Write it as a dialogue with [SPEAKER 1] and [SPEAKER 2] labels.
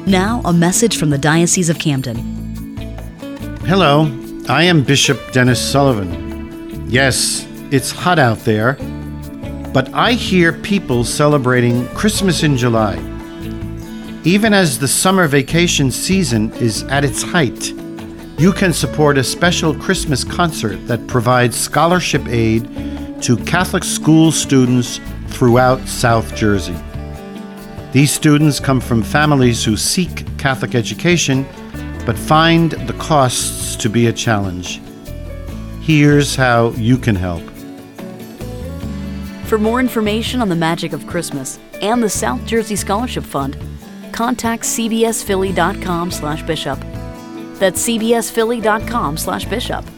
[SPEAKER 1] Now, a message from the Diocese of Camden.
[SPEAKER 2] Hello, I am Bishop Dennis Sullivan. Yes, it's hot out there, but I hear people celebrating Christmas in July. Even as the summer vacation season is at its height, you can support a special Christmas concert that provides scholarship aid to Catholic school students throughout South Jersey. These students come from families who seek Catholic education, but find the costs to be a challenge. Here's how you can help.
[SPEAKER 1] For more information on the magic of Christmas and the South Jersey Scholarship Fund, contact cbsphilly.com/bishop. That's cbsphilly.com/bishop.